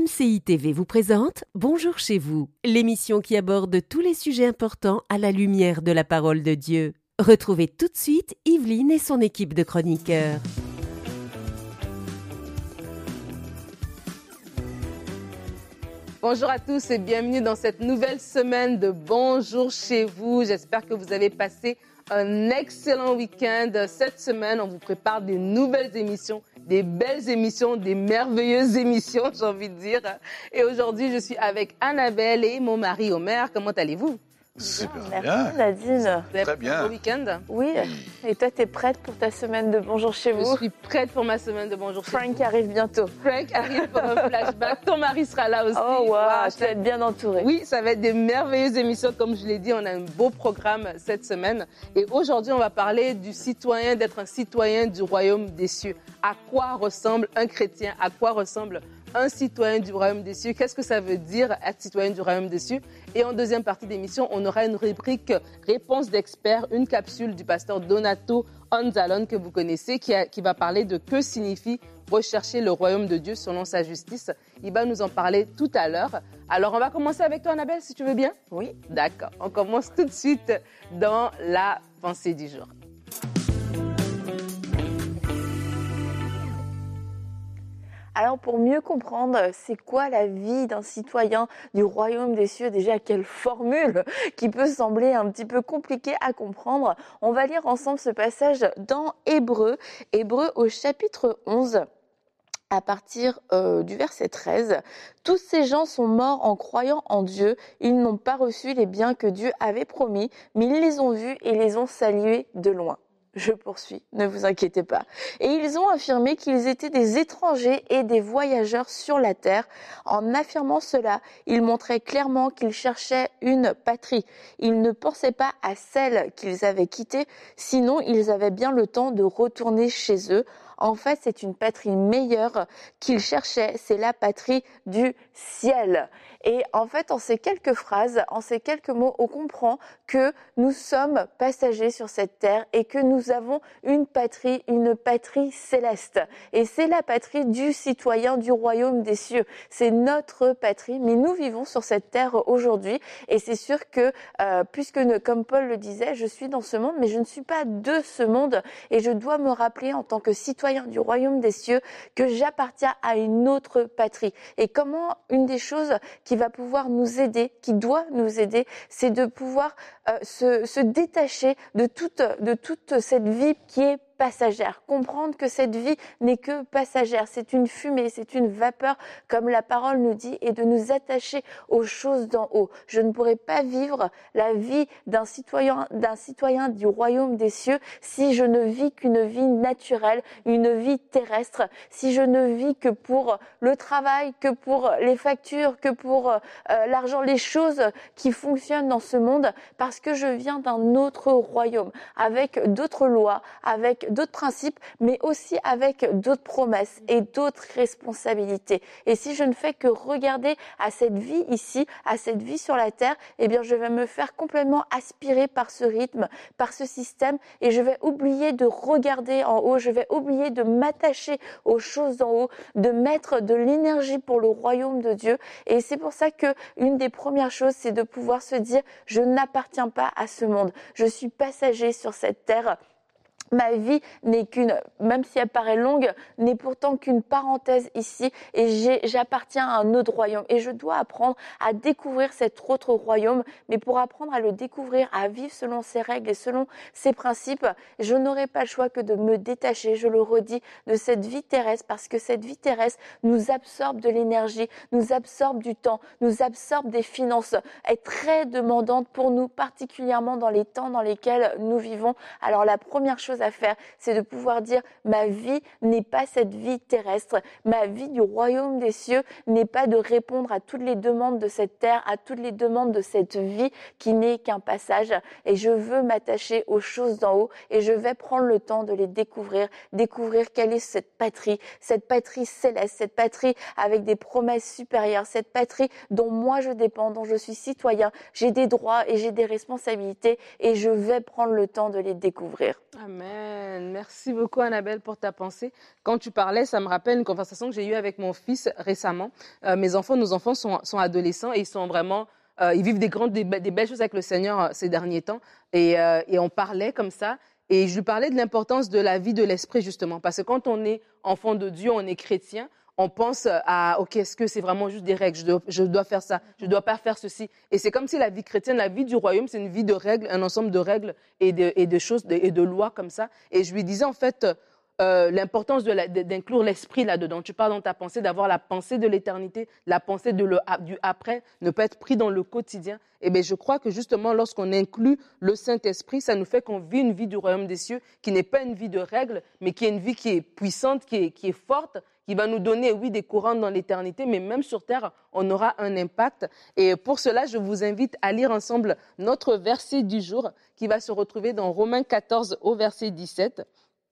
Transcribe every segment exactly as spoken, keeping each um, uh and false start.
C I T V vous présente Bonjour chez vous, l'émission qui aborde tous les sujets importants à la lumière de la parole de Dieu. Retrouvez tout de suite Yveline et son équipe de chroniqueurs. Bonjour à tous et bienvenue dans cette nouvelle semaine de Bonjour chez vous. J'espère que vous avez passé un excellent week-end. Cette semaine, on vous prépare des nouvelles émissions, des belles émissions, des merveilleuses émissions, j'ai envie de dire. Et aujourd'hui, je suis avec Annabelle et mon mari Omer. Comment allez-vous? Super Merci bien. Nadine. Vous avez Très passé bien. un bon week-end? Oui, et toi t'es prête pour ta semaine de Bonjour chez Je vous? suis prête pour ma semaine de Bonjour chez vous. Frank arrive bientôt. Frank arrive pour un flashback. Ton mari sera là aussi. Oh wow, Wow, tu vas être bien entourée. Oui, ça va être des merveilleuses émissions. Comme je l'ai dit, on a un beau programme cette semaine. Et aujourd'hui, on va parler du citoyen, d'être un citoyen du royaume des cieux. À quoi ressemble un chrétien? À quoi ressemble un citoyen du royaume des cieux? Qu'est-ce que ça veut dire être citoyen du royaume des cieux? Et en deuxième partie d'émission, on aura une rubrique Réponse d'experts, une capsule du pasteur Donato Anzalone que vous connaissez, qui, a, qui va parler de que signifie rechercher le royaume de Dieu selon sa justice. Il va nous en parler tout à l'heure. Alors, on va commencer avec toi, Annabelle, si tu veux bien? Oui. D'accord. On commence tout de suite dans la pensée du jour. Alors pour mieux comprendre c'est quoi la vie d'un citoyen du royaume des cieux, déjà quelle formule qui peut sembler un petit peu compliquée à comprendre, on va lire ensemble ce passage dans Hébreux, Hébreux au chapitre onze. À partir euh, du verset treize, tous ces gens sont morts en croyant en Dieu. Ils n'ont pas reçu les biens que Dieu avait promis, mais ils les ont vus et les ont salués de loin. Je poursuis, ne vous inquiétez pas. Et ils ont affirmé qu'ils étaient des étrangers et des voyageurs sur la terre. En affirmant cela, ils montraient clairement qu'ils cherchaient une patrie. Ils ne pensaient pas à celle qu'ils avaient quittée, sinon ils avaient bien le temps de retourner chez eux. En fait, c'est une patrie meilleure qu'ils cherchaient, c'est la patrie du ciel. Et en fait, en ces quelques phrases, en ces quelques mots, on comprend que nous sommes passagers sur cette terre et que nous avons une patrie, une patrie céleste. Et c'est la patrie du citoyen du royaume des cieux. C'est notre patrie, mais nous vivons sur cette terre aujourd'hui. Et c'est sûr que, euh, puisque, comme Paul le disait, je suis dans ce monde, mais je ne suis pas de ce monde. Et je dois me rappeler en tant que citoyen du royaume des cieux que j'appartiens à une autre patrie. Et comment une des choses qui va pouvoir nous aider, qui doit nous aider, c'est de pouvoir euh, se, se détacher de toute, de toute cette vie qui est passagère. Comprendre que cette vie n'est que passagère. C'est une fumée, c'est une vapeur, comme la parole nous dit, et de nous attacher aux choses d'en haut. Je ne pourrais pas vivre la vie d'un citoyen, d'un citoyen du royaume des cieux si je ne vis qu'une vie naturelle, une vie terrestre, si je ne vis que pour le travail, que pour les factures, que pour euh, l'argent, les choses qui fonctionnent dans ce monde, parce que je viens d'un autre royaume, avec d'autres lois, avec d'autres principes, mais aussi avec d'autres promesses et d'autres responsabilités. Et si je ne fais que regarder à cette vie ici, à cette vie sur la terre, eh bien je vais me faire complètement aspirer par ce rythme, par ce système, et je vais oublier de regarder en haut, je vais oublier de m'attacher aux choses d'en haut, de mettre de l'énergie pour le royaume de Dieu. Et c'est pour ça que une des premières choses, c'est de pouvoir se dire, je n'appartiens pas à ce monde, je suis passager sur cette terre. Ma vie n'est qu'une, même si elle paraît longue, n'est pourtant qu'une parenthèse ici et j'ai, j'appartiens à un autre royaume et je dois apprendre à découvrir cet autre royaume. Mais pour apprendre à le découvrir, à vivre selon ses règles et selon ses principes, je n'aurai pas le choix que de me détacher, je le redis, de cette vie terrestre parce que cette vie terrestre nous absorbe de l'énergie, nous absorbe du temps, nous absorbe des finances, est très demandante pour nous, particulièrement dans les temps dans lesquels nous vivons. Alors la première chose à faire, c'est de pouvoir dire ma vie n'est pas cette vie terrestre, ma vie du royaume des cieux n'est pas de répondre à toutes les demandes de cette terre, à toutes les demandes de cette vie qui n'est qu'un passage et je veux m'attacher aux choses d'en haut et je vais prendre le temps de les découvrir, découvrir quelle est cette patrie, cette patrie céleste, cette patrie avec des promesses supérieures, cette patrie dont moi je dépends, dont je suis citoyen, j'ai des droits et j'ai des responsabilités et je vais prendre le temps de les découvrir. Amen. Amen. Merci beaucoup, Annabelle, pour ta pensée. Quand tu parlais, ça me rappelle une conversation que j'ai eue avec mon fils récemment. Euh, mes enfants, nos enfants sont, sont adolescents et ils sont vraiment, euh, ils vivent des grandes, des, be- des belles choses avec le Seigneur euh, ces derniers temps. Et, euh, et on parlait comme ça. Et je lui parlais de l'importance de la vie de l'esprit, justement. Parce que quand on est enfant de Dieu, on est chrétien, on pense à, OK, est-ce que c'est vraiment juste des règles? Je dois, je dois faire ça, je ne dois pas faire ceci. Et c'est comme si la vie chrétienne, la vie du royaume, c'est une vie de règles, un ensemble de règles et de, et de choses de- et de lois comme ça. Et je lui disais, en fait, euh, l'importance de la- de- d'inclure l'esprit là-dedans. Tu parles dans ta pensée, d'avoir la pensée de l'éternité, la pensée de le, du après, ne pas être pris dans le quotidien. Et bien, je crois que justement, lorsqu'on inclut le Saint-Esprit, ça nous fait qu'on vit une vie du royaume des cieux qui n'est pas une vie de règles, mais qui est une vie qui est puissante, qui est, qui est forte, qui va nous donner, oui, des courants dans l'éternité, mais même sur terre, on aura un impact. Et pour cela, je vous invite à lire ensemble notre verset du jour qui va se retrouver dans Romains quatorze au verset dix-sept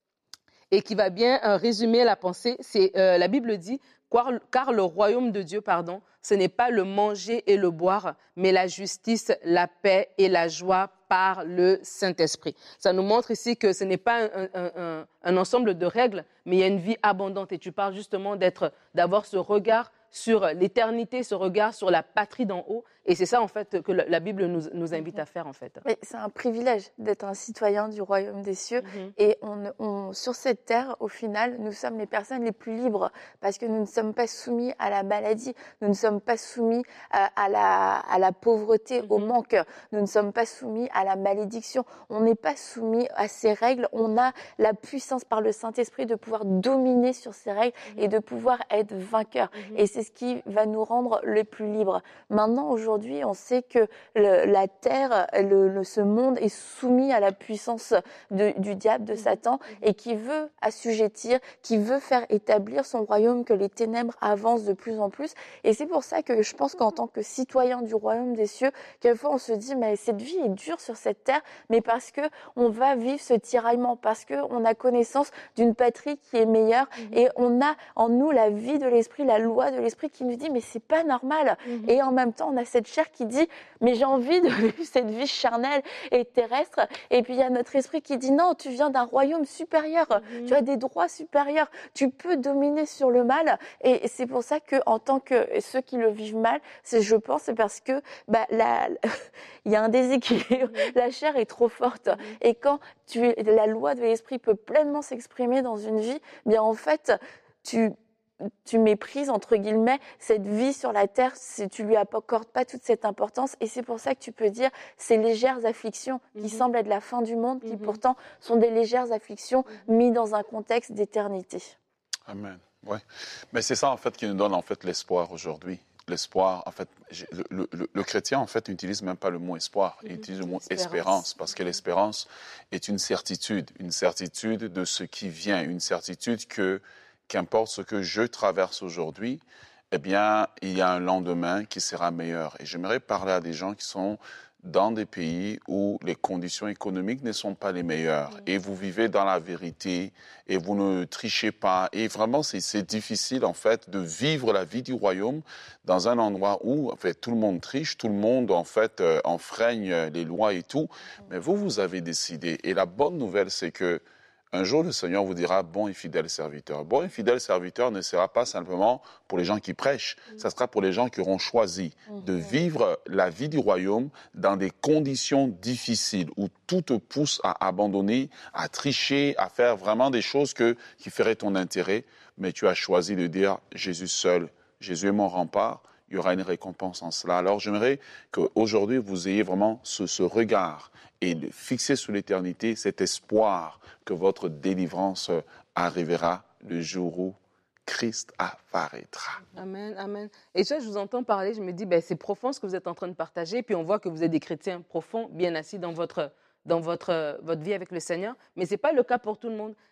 et qui va bien euh, résumer la pensée. C'est, euh, la Bible dit, car, car le royaume de Dieu, pardon, ce n'est pas le manger et le boire, mais la justice, la paix et la joie par le Saint-Esprit. Ça nous montre ici que ce n'est pas un, un, un, un ensemble de règles, mais il y a une vie abondante. Et tu parles justement d'être, d'avoir ce regard sur l'éternité, ce regard sur la patrie d'en haut. Et c'est ça, en fait, que la Bible nous, nous invite à faire, en fait. Mais c'est un privilège d'être un citoyen du royaume des cieux. Mm-hmm. Et on, on, sur cette terre, au final, nous sommes les personnes les plus libres parce que nous ne sommes pas soumis à la maladie, nous ne sommes pas soumis à, à, la, à la pauvreté, mm-hmm. au manque, nous ne sommes pas soumis à la malédiction. On n'est pas soumis à ces règles. On a la puissance par le Saint-Esprit de pouvoir dominer sur ces règles mm-hmm. et de pouvoir être vainqueur. Mm-hmm. Et c'est ce qui va nous rendre les plus libres. Maintenant, aujourd'hui, on sait que le, la terre, le, le, ce monde est soumis à la puissance de, du diable, de Satan, et qui veut assujettir, qui veut faire établir son royaume, que les ténèbres avancent de plus en plus. Et c'est pour ça que je pense qu'en tant que citoyen du royaume des cieux, quelquefois on se dit, mais cette vie est dure sur cette terre, mais parce que on va vivre ce tiraillement, parce que on a connaissance d'une patrie qui est meilleure, mmh. et on a en nous la vie de l'esprit, la loi de l'esprit qui nous dit, mais c'est pas normal. Mmh. Et en même temps, on a cette chair qui dit, mais j'ai envie de vivre cette vie charnelle et terrestre. Et puis il y a notre esprit qui dit, non, tu viens d'un royaume supérieur, mmh. tu as des droits supérieurs, tu peux dominer sur le mal. Et c'est pour ça que, en tant que ceux qui le vivent mal, c'est, je pense, c'est parce que bah, la, il y a un déséquilibre, mmh. la chair est trop forte. Mmh. Et quand tu, la loi de l'esprit peut pleinement s'exprimer dans une vie, bien en fait, tu tu méprises, entre guillemets, cette vie sur la terre, si tu lui accordes pas toute cette importance. Et c'est pour ça que tu peux dire ces légères afflictions qui mm-hmm. semblent être la fin du monde, qui mm-hmm. pourtant sont des légères afflictions mm-hmm. mises dans un contexte d'éternité. Amen. Oui. Mais c'est ça, en fait, qui nous donne, en fait, l'espoir aujourd'hui. L'espoir, en fait, le, le, le chrétien, en fait, n'utilise même pas le mot espoir, il utilise le mot espérance, espérance parce que l'espérance est une certitude, une certitude de ce qui vient, une certitude que qu'importe ce que je traverse aujourd'hui, eh bien, il y a un lendemain qui sera meilleur. Et j'aimerais parler à des gens qui sont dans des pays où les conditions économiques ne sont pas les meilleures. Mmh. Et vous vivez dans la vérité et vous ne trichez pas. Et vraiment, c'est, c'est difficile, en fait, de vivre la vie du royaume dans un endroit où, en fait, tout le monde triche, tout le monde, en fait, euh, enfreigne les lois et tout. Mmh. Mais vous, vous avez décidé. Et la bonne nouvelle, c'est que un jour, le Seigneur vous dira « bon et fidèle serviteur ». Bon et fidèle serviteur ne sera pas simplement pour les gens qui prêchent, mmh. ça sera pour les gens qui auront choisi mmh. de vivre la vie du royaume dans des conditions difficiles où tout te pousse à abandonner, à tricher, à faire vraiment des choses que, qui feraient ton intérêt. Mais tu as choisi de dire « Jésus seul, Jésus est mon rempart ». Il y aura une récompense en cela. Alors j'aimerais qu'aujourd'hui, vous ayez vraiment ce, ce regard et de fixer sur l'éternité cet espoir que votre délivrance arrivera le jour où Christ apparaîtra. Amen, amen. Et ça, je vous entends parler, je me dis, ben, c'est profond ce que vous êtes en train de partager, puis on voit que vous êtes des chrétiens profonds, bien assis dans votre... dans votre, votre vie avec le Seigneur, mais ce n'est pas le cas pour tout le monde.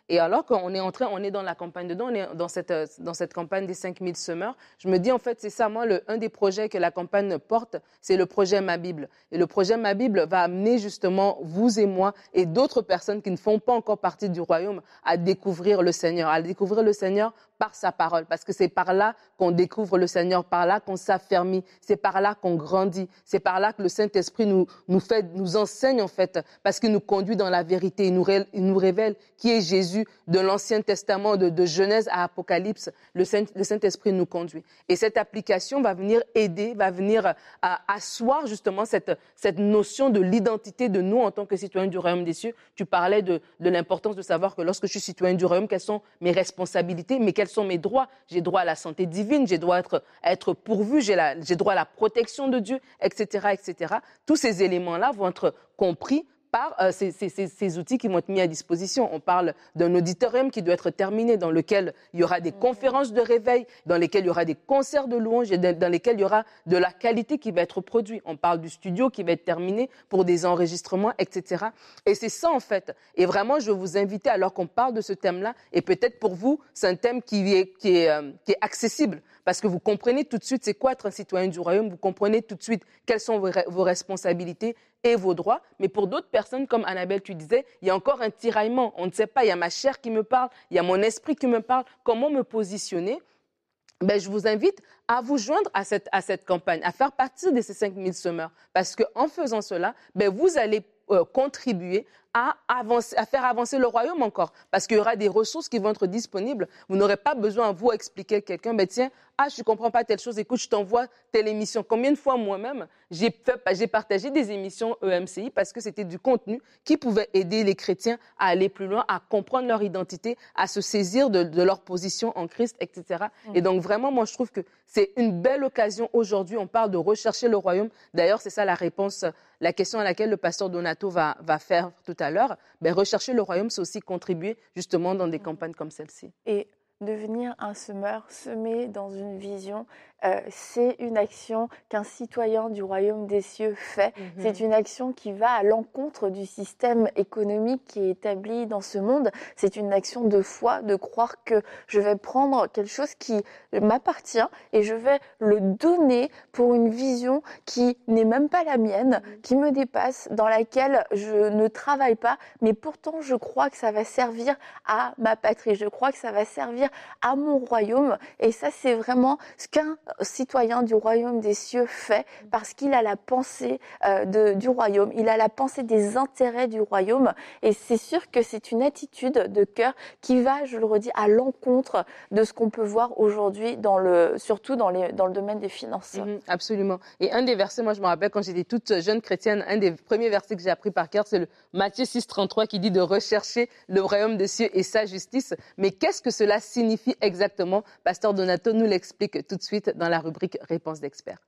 Et alors qu'on est en train, on est dans la campagne dedans, on est dans cette, dans cette campagne des cinq mille semeurs, je me dis en fait, c'est ça, moi, le, un des projets que la campagne porte, c'est le projet Ma Bible. Et le projet Ma Bible va amener justement vous et moi et d'autres personnes qui ne font pas encore partie du royaume à découvrir le Seigneur, à découvrir le Seigneur par sa parole, parce que c'est par là qu'on découvre le Seigneur, par là qu'on s'affermit, c'est par là qu'on grandit, c'est par là que le Saint-Esprit nous, nous fait, nous enseigne en fait, parce qu'il nous conduit dans la vérité, il nous, ré, il nous révèle qui est Jésus de l'Ancien Testament, de, de Genèse à Apocalypse, le, Saint, le Saint-Esprit nous conduit. Et cette application va venir aider, va venir à, asseoir justement cette, cette notion de l'identité de nous en tant que citoyens du royaume des cieux. Tu parlais de, de l'importance de savoir que lorsque je suis citoyen du royaume, quelles sont mes responsabilités, mais quelles sont mes droits. J'ai droit à la santé divine, j'ai droit à être, à être pourvu, j'ai, la, j'ai droit à la protection de Dieu, et cetera, et cetera. Tous ces éléments-là vont être compris par euh, ces, ces, ces outils qui vont être mis à disposition. On parle d'un auditorium qui doit être terminé, dans lequel il y aura des conférences de réveil, dans lesquelles il y aura des concerts de louanges, et dans lesquels il y aura de la qualité qui va être produite. On parle du studio qui va être terminé pour des enregistrements, et cetera. Et c'est ça, en fait. Et vraiment, je veux vous inviter, alors qu'on parle de ce thème-là, et peut-être pour vous, c'est un thème qui est, qui est, euh, qui est accessible, parce que vous comprenez tout de suite c'est quoi être un citoyen du royaume, vous comprenez tout de suite quelles sont vos, vos responsabilités et vos droits. Mais pour d'autres personnes, comme Annabelle, tu disais, il y a encore un tiraillement. On ne sait pas, il y a ma chair qui me parle, il y a mon esprit qui me parle. Comment me positionner? Ben, je vous invite à vous joindre à cette, à cette campagne, à faire partie de ces cinq mille semeurs. Parce qu'en faisant cela, ben, vous allez euh, contribuer à, avancer, à faire avancer le royaume encore. Parce qu'il y aura des ressources qui vont être disponibles. Vous n'aurez pas besoin à vous expliquer à quelqu'un, ben, tiens, ah, je ne comprends pas telle chose, écoute, je t'envoie telle émission. Combien de fois moi-même, j'ai, fait, j'ai partagé des émissions E M C I parce que c'était du contenu qui pouvait aider les chrétiens à aller plus loin, à comprendre leur identité, à se saisir de, de leur position en Christ, et cetera. Mmh. Et donc vraiment, moi, je trouve que c'est une belle occasion aujourd'hui. On parle de rechercher le royaume. D'ailleurs, c'est ça la réponse, la question à laquelle le pasteur Donato va, va faire tout à l'heure. Ben, rechercher le royaume, c'est aussi contribuer justement dans des campagnes comme celle-ci. Et devenir un semeur, semer dans une vision, euh, c'est une action qu'un citoyen du royaume des cieux fait. Mm-hmm. C'est une action qui va à l'encontre du système économique qui est établi dans ce monde. C'est une action de foi, de croire que je vais prendre quelque chose qui m'appartient et je vais le donner pour une vision qui n'est même pas la mienne, mm-hmm. qui me dépasse, dans laquelle je ne travaille pas, mais pourtant je crois que ça va servir à ma patrie. Je crois que ça va servir à mon royaume. Et ça, c'est vraiment ce qu'un citoyen du royaume des cieux fait, parce qu'il a la pensée euh, de, du royaume, il a la pensée des intérêts du royaume. Et c'est sûr que c'est une attitude de cœur qui va, je le redis, à l'encontre de ce qu'on peut voir aujourd'hui, dans le, surtout dans, les, dans le domaine des finances. Mmh, absolument. Et un des versets, moi je me rappelle quand j'étais toute jeune chrétienne, un des premiers versets que j'ai appris par cœur, c'est le Matthieu six, trente-trois qui dit de rechercher le royaume des cieux et sa justice. Mais qu'est-ce que cela signifie exactement? Pasteur Donato nous l'explique tout de suite dans la rubrique Réponse d'experts.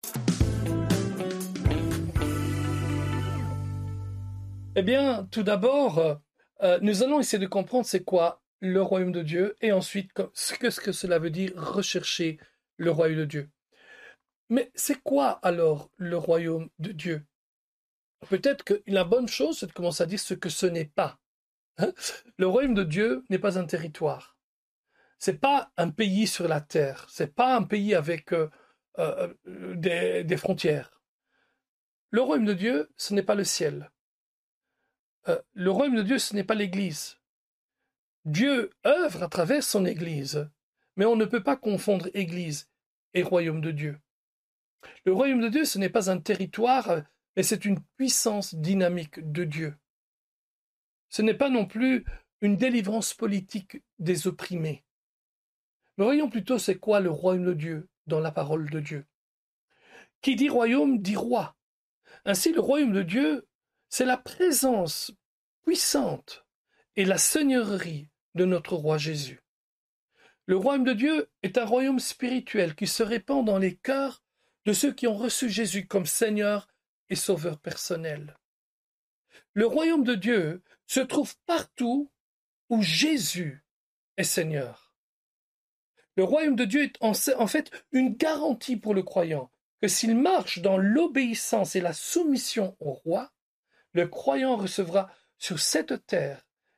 Eh bien, tout d'abord, euh, nous allons essayer de comprendre c'est quoi le royaume de Dieu et ensuite ce que, ce que cela veut dire rechercher le royaume de Dieu. Mais c'est quoi alors le royaume de Dieu? Peut-être que la bonne chose, c'est de commencer à dire ce que ce n'est pas. Hein? Le royaume de Dieu n'est pas un territoire. C'est pas un pays sur la terre. C'est pas un pays avec euh, euh, des, des frontières. Le royaume de Dieu, ce n'est pas le ciel. Euh, le royaume de Dieu, ce n'est pas l'Église. Dieu œuvre à travers son Église, mais on ne peut pas confondre Église et royaume de Dieu. Le royaume de Dieu, ce n'est pas un territoire, mais c'est une puissance dynamique de Dieu. Ce n'est pas non plus une délivrance politique des opprimés. Mais voyons plutôt c'est quoi le royaume de Dieu dans la parole de Dieu. Qui dit royaume dit roi. Ainsi, le royaume de Dieu, c'est la présence puissante et la seigneurie de notre roi Jésus. Le royaume de Dieu est un royaume spirituel qui se répand dans les cœurs de ceux qui ont reçu Jésus comme Seigneur et Sauveur personnel. Le royaume de Dieu se trouve partout où Jésus est Seigneur. Le royaume de Dieu est en fait une garantie pour le croyant que s'il marche dans l'obéissance et la soumission au roi, le croyant recevra sur cette terre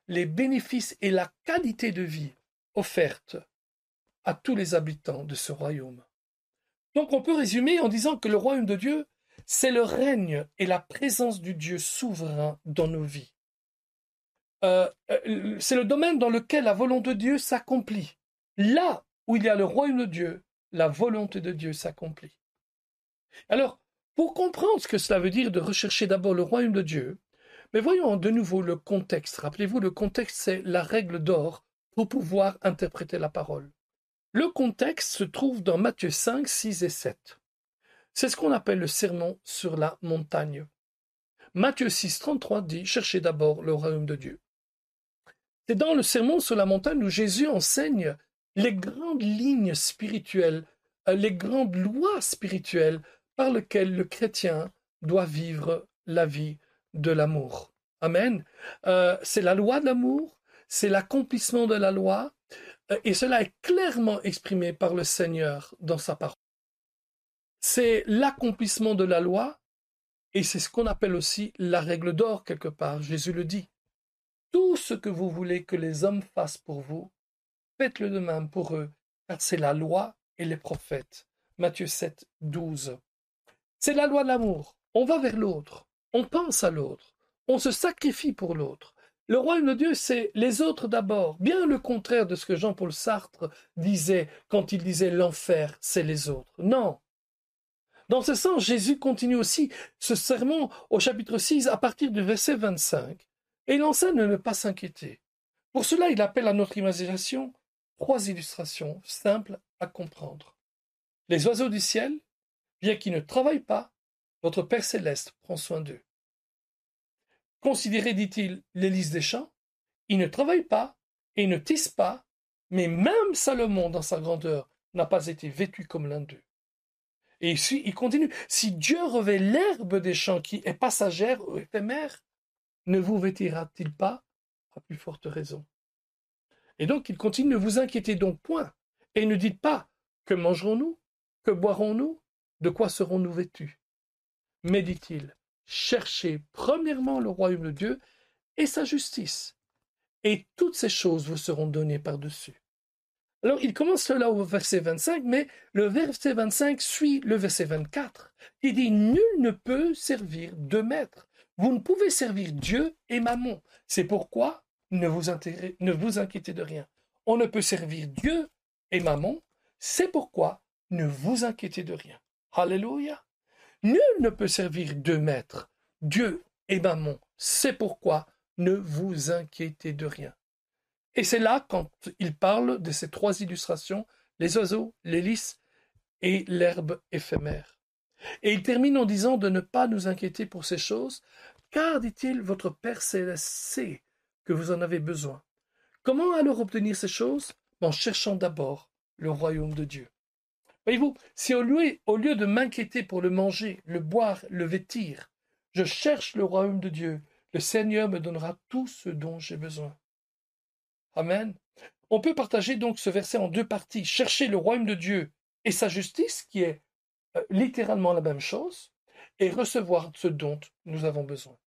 les bénéfices et la qualité de vie offertes à tous les habitants de ce royaume. Donc on peut résumer en disant que le royaume de Dieu, c'est le règne et la présence du Dieu souverain dans nos vies. Euh, c'est le domaine dans lequel la volonté de Dieu s'accomplit. Là où il y a le royaume de Dieu, la volonté de Dieu s'accomplit. Alors, pour comprendre ce que cela veut dire de rechercher d'abord le royaume de Dieu, mais voyons de nouveau le contexte. Rappelez-vous, le contexte, c'est la règle d'or pour pouvoir interpréter la parole. Le contexte se trouve dans Matthieu cinq, six et sept. C'est ce qu'on appelle le sermon sur la montagne. Matthieu six, trente-trois dit « Cherchez d'abord le royaume de Dieu ». C'est dans le sermon sur la montagne où Jésus enseigne les grandes lignes spirituelles, les grandes lois spirituelles par lesquelles le chrétien doit vivre la vie de l'amour. Amen. Euh, c'est la loi de l'amour, c'est l'accomplissement de la loi, et cela est clairement exprimé par le Seigneur dans sa parole. C'est l'accomplissement de la loi, et c'est ce qu'on appelle aussi la règle d'or quelque part. Jésus le dit. Tout ce que vous voulez que les hommes fassent pour vous, faites-le de même pour eux, car c'est la loi et les prophètes. Matthieu sept, douze. C'est la loi de l'amour. On va vers l'autre, on pense à l'autre, on se sacrifie pour l'autre. Le royaume de Dieu, c'est les autres d'abord, bien le contraire de ce que Jean-Paul Sartre disait quand il disait l'enfer, c'est les autres. Non. Dans ce sens, Jésus continue aussi ce sermon au chapitre six à partir du verset vingt-cinq. Et il enseigne de ne pas s'inquiéter. Pour cela, il appelle à notre imagination trois illustrations simples à comprendre. Les oiseaux du ciel, bien qu'ils ne travaillent pas, votre Père céleste prend soin d'eux. Considérez, dit-il, les lys des champs, ils ne travaillent pas et ne tissent pas, mais même Salomon, dans sa grandeur, n'a pas été vêtu comme l'un d'eux. Et ici, il continue. Si Dieu revêt l'herbe des champs qui est passagère ou éphémère, ne vous vêtira-t-il pas à plus forte raison? Et donc, il continue, ne vous inquiétez donc point, et ne dites pas, que mangerons-nous? Que boirons-nous? De quoi serons-nous vêtus? Mais, dit-il, cherchez premièrement le royaume de Dieu et sa justice, et toutes ces choses vous seront données par-dessus. Alors, il commence cela au verset vingt-cinq, mais le verset vingt-cinq suit le verset vingt-quatre, qui dit « Nul ne peut servir deux maîtres. Vous ne pouvez servir Dieu et Mammon. C'est pourquoi ne vous, intéré- ne vous inquiétez de rien. On ne peut servir Dieu et Mammon. C'est pourquoi ne vous inquiétez de rien. » Alléluia. Nul ne peut servir deux maîtres, Dieu et Mammon. C'est pourquoi ne vous inquiétez de rien. Et c'est là, quand il parle de ces trois illustrations, les oiseaux, les lys et l'herbe éphémère. Et il termine en disant de ne pas nous inquiéter pour ces choses, car, dit-il, votre Père céleste sait que vous en avez besoin. Comment alors obtenir ces choses? En cherchant d'abord le royaume de Dieu. Voyez-vous, si au lieu, au lieu de m'inquiéter pour le manger, le boire, le vêtir, je cherche le royaume de Dieu, le Seigneur me donnera tout ce dont j'ai besoin. Amen. On peut partager donc ce verset en deux parties. Chercher le royaume de Dieu et sa justice, qui est euh, littéralement la même chose, et recevoir ce dont nous avons besoin.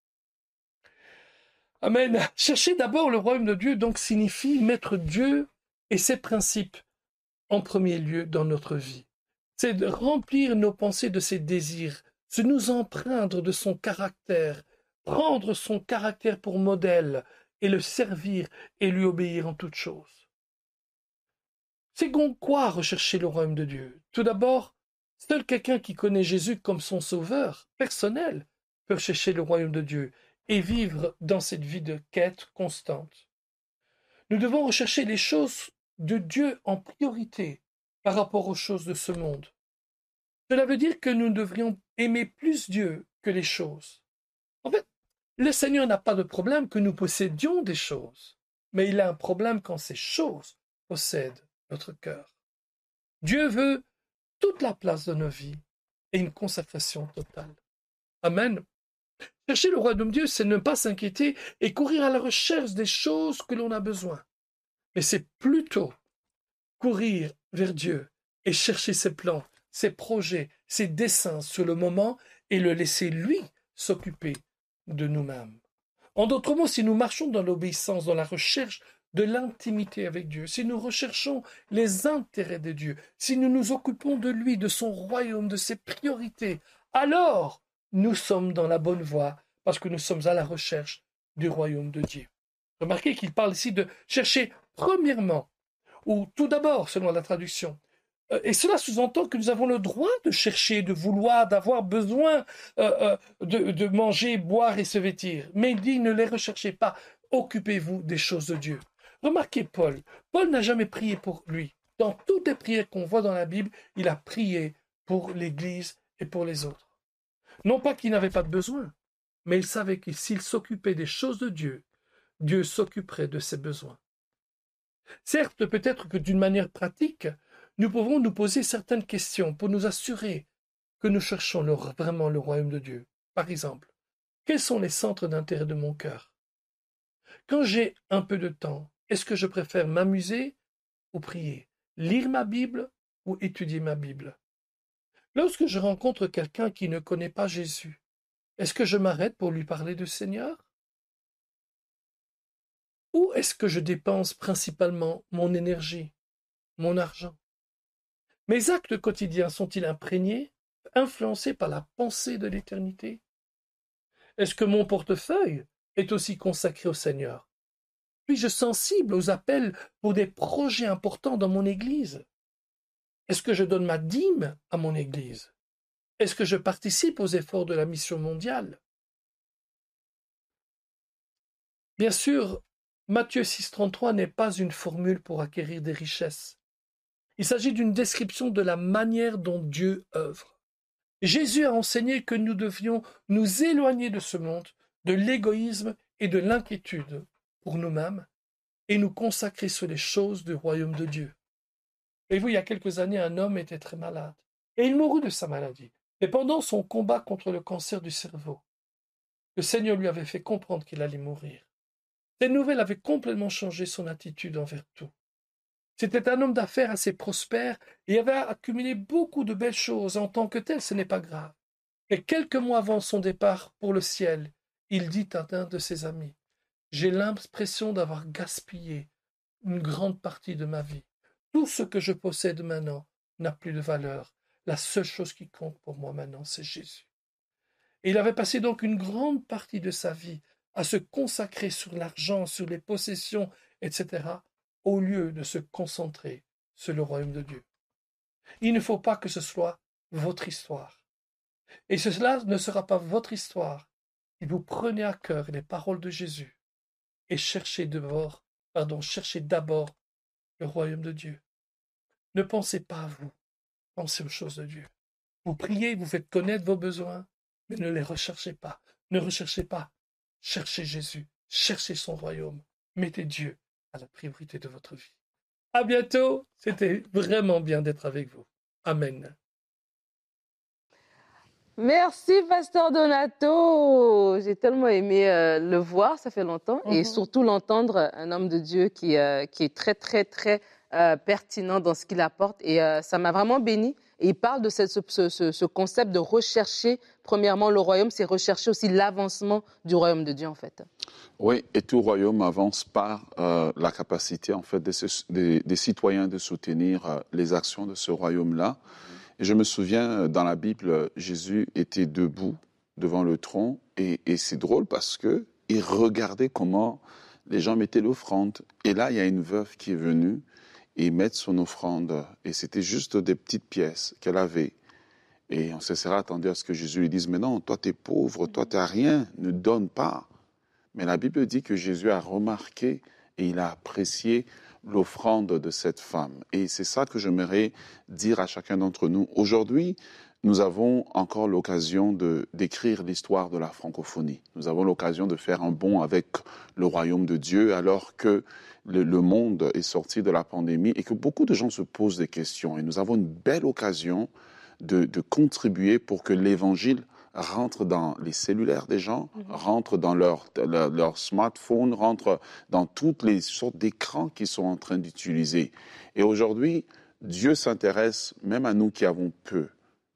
Amen. Chercher d'abord le royaume de Dieu, donc, signifie mettre Dieu et ses principes en premier lieu dans notre vie. C'est de remplir nos pensées de ses désirs, se nous empreindre de son caractère, prendre son caractère pour modèle, et le servir et lui obéir en toutes choses. C'est donc quoi rechercher le royaume de Dieu? Tout d'abord, seul quelqu'un qui connaît Jésus comme son sauveur personnel peut chercher le royaume de Dieu et vivre dans cette vie de quête constante. Nous devons rechercher les choses de Dieu en priorité par rapport aux choses de ce monde. Cela veut dire que nous devrions aimer plus Dieu que les choses. En fait, le Seigneur n'a pas de problème que nous possédions des choses, mais il a un problème quand ces choses possèdent notre cœur. Dieu veut toute la place de nos vies et une consécration totale. Amen. Chercher le royaume de Dieu, c'est ne pas s'inquiéter et courir à la recherche des choses que l'on a besoin. Mais c'est plutôt courir vers Dieu et chercher ses plans, ses projets, ses desseins sur le moment et le laisser lui s'occuper de nous-mêmes. En d'autres mots, si nous marchons dans l'obéissance, dans la recherche de l'intimité avec Dieu, si nous recherchons les intérêts de Dieu, si nous nous occupons de lui, de son royaume, de ses priorités, alors nous sommes dans la bonne voie parce que nous sommes à la recherche du royaume de Dieu. Remarquez qu'il parle ici de chercher premièrement, ou tout d'abord selon la traduction. Et cela sous-entend que nous avons le droit de chercher, de vouloir, d'avoir besoin euh, de, de manger, boire et se vêtir. Mais il dit, ne les recherchez pas, occupez-vous des choses de Dieu. Remarquez Paul. Paul n'a jamais prié pour lui. Dans toutes les prières qu'on voit dans la Bible, il a prié pour l'Église et pour les autres. Non pas qu'il n'avait pas de besoin, mais il savait que s'il s'occupait des choses de Dieu, Dieu s'occuperait de ses besoins. Certes, peut-être que d'une manière pratique, nous pouvons nous poser certaines questions pour nous assurer que nous cherchons le, vraiment le royaume de Dieu. Par exemple, quels sont les centres d'intérêt de mon cœur? Quand j'ai un peu de temps, est-ce que je préfère m'amuser ou prier, lire ma Bible ou étudier ma Bible? Lorsque je rencontre quelqu'un qui ne connaît pas Jésus, est-ce que je m'arrête pour lui parler du Seigneur? Ou est-ce que je dépense principalement mon énergie, mon argent? Mes actes quotidiens sont-ils imprégnés, influencés par la pensée de l'éternité? Est-ce que mon portefeuille est aussi consacré au Seigneur? Suis-je sensible aux appels pour des projets importants dans mon Église? Est-ce que je donne ma dîme à mon Église? Est-ce que je participe aux efforts de la mission mondiale? Bien sûr, Matthieu six trente-trois n'est pas une formule pour acquérir des richesses. Il s'agit d'une description de la manière dont Dieu œuvre. Jésus a enseigné que nous devions nous éloigner de ce monde, de l'égoïsme et de l'inquiétude pour nous-mêmes, et nous consacrer sur les choses du royaume de Dieu. Et vous, il y a quelques années, un homme était très malade, et il mourut de sa maladie. Et pendant son combat contre le cancer du cerveau, le Seigneur lui avait fait comprendre qu'il allait mourir. Cette nouvelle avait complètement changé son attitude envers tout. C'était un homme d'affaires assez prospère et avait accumulé beaucoup de belles choses. En tant que tel, ce n'est pas grave. Et quelques mois avant son départ pour le ciel, il dit à un de ses amis, « J'ai l'impression d'avoir gaspillé une grande partie de ma vie. Tout ce que je possède maintenant n'a plus de valeur. La seule chose qui compte pour moi maintenant, c'est Jésus. » Et il avait passé donc une grande partie de sa vie à se consacrer sur l'argent, sur les possessions, et cetera, au lieu de se concentrer sur le royaume de Dieu. Il ne faut pas que ce soit votre histoire. Et cela ne sera pas votre histoire si vous prenez à cœur les paroles de Jésus et cherchez d'abord, pardon, cherchez d'abord le royaume de Dieu. Ne pensez pas à vous, pensez aux choses de Dieu. Vous priez, vous faites connaître vos besoins, mais ne les recherchez pas. Ne recherchez pas. Cherchez Jésus, cherchez son royaume. Mettez Dieu à la priorité de votre vie. À bientôt. C'était vraiment bien d'être avec vous. Amen. Merci, Pasteur Donato. J'ai tellement aimé euh, le voir, ça fait longtemps, mm-hmm. et surtout l'entendre, un homme de Dieu qui, euh, qui est très, très, très euh, pertinent dans ce qu'il apporte. Et euh, ça m'a vraiment béni. Et il parle de cette, ce, ce, ce concept de rechercher, premièrement, le royaume, c'est rechercher aussi l'avancement du royaume de Dieu, en fait. Oui, et tout royaume avance par euh, la capacité, en fait, des, des, des citoyens de soutenir euh, les actions de ce royaume-là. Et je me souviens, dans la Bible, Jésus était debout devant le trône, et, et c'est drôle parce que il regardait comment les gens mettaient l'offrande. Et là, il y a une veuve qui est venue et mettre son offrande. Et c'était juste des petites pièces qu'elle avait. Et on se serait attendu à ce que Jésus lui dise, mais non, toi, t'es pauvre, toi, t'as rien, ne donne pas. Mais la Bible dit que Jésus a remarqué et il a apprécié l'offrande de cette femme. Et c'est ça que j'aimerais dire à chacun d'entre nous. Aujourd'hui, nous avons encore l'occasion de, d'écrire l'histoire de la francophonie. Nous avons l'occasion de faire un bond avec le royaume de Dieu alors que le, le monde est sorti de la pandémie et que beaucoup de gens se posent des questions. Et nous avons une belle occasion de, de contribuer pour que l'évangile rentre dans les cellulaires des gens, mmh. rentre dans leur, leur, leur smartphone, rentre dans toutes les sortes d'écrans qu'ils sont en train d'utiliser. Et aujourd'hui, Dieu s'intéresse même à nous qui avons peu.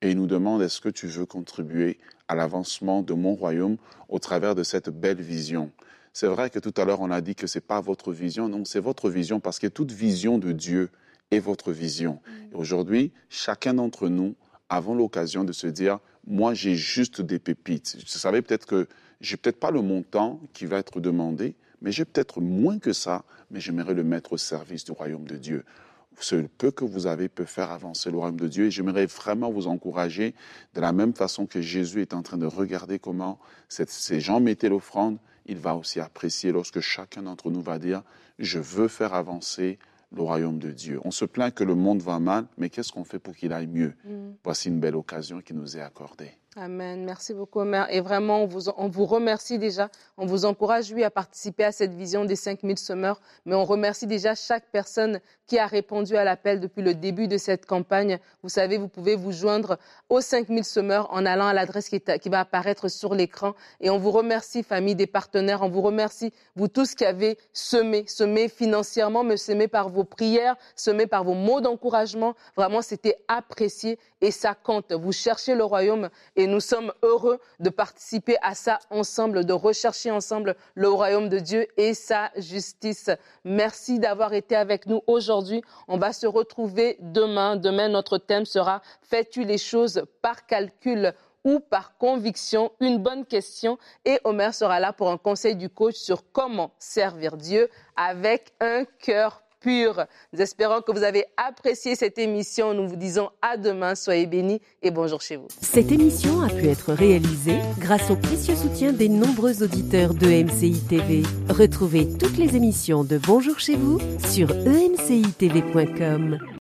et il nous demande, est-ce que tu veux contribuer à l'avancement de mon royaume au travers de cette belle vision? C'est vrai que tout à l'heure, on a dit que ce n'est pas votre vision. Non, c'est votre vision parce que toute vision de Dieu est votre vision. Et aujourd'hui, chacun d'entre nous avons l'occasion de se dire, moi, j'ai juste des pépites. Vous savez peut-être que je n'ai peut-être pas le montant qui va être demandé, mais j'ai peut-être moins que ça, mais j'aimerais le mettre au service du royaume de Dieu. Ce peu que vous avez peut faire avancer le royaume de Dieu. Et j'aimerais vraiment vous encourager, de la même façon que Jésus est en train de regarder comment cette, ces gens mettaient l'offrande, il va aussi apprécier lorsque chacun d'entre nous va dire « Je veux faire avancer le royaume de Dieu ». On se plaint que le monde va mal, mais qu'est-ce qu'on fait pour qu'il aille mieux? Mm. Voici une belle occasion qui nous est accordée. Amen. Merci beaucoup, Omer. Et vraiment, on vous, on vous remercie déjà. On vous encourage, oui, à participer à cette vision des cinq mille semeurs. Mais on remercie déjà chaque personne qui a répondu à l'appel depuis le début de cette campagne. Vous savez, vous pouvez vous joindre aux cinq mille semeurs en allant à l'adresse qui, est, qui va apparaître sur l'écran. Et on vous remercie, famille, des partenaires. On vous remercie, vous tous qui avez semé, semé financièrement, mais semé par vos prières, semé par vos mots d'encouragement. Vraiment, c'était apprécié et ça compte. Vous cherchez le royaume et nous sommes heureux de participer à ça ensemble, de rechercher ensemble le royaume de Dieu et sa justice. Merci d'avoir été avec nous aujourd'hui. On va se retrouver demain. Demain, notre thème sera « Fais-tu les choses par calcul ?» ou par conviction? Une bonne question. Et Omer sera là pour un conseil du coach sur comment servir Dieu avec un cœur pur. Nous espérons que vous avez apprécié cette émission. Nous vous disons à demain. Soyez bénis et bonjour chez vous. Cette émission a pu être réalisée grâce au précieux soutien des nombreux auditeurs de E M C I T V. Retrouvez toutes les émissions de Bonjour chez vous sur e m c i t v point com.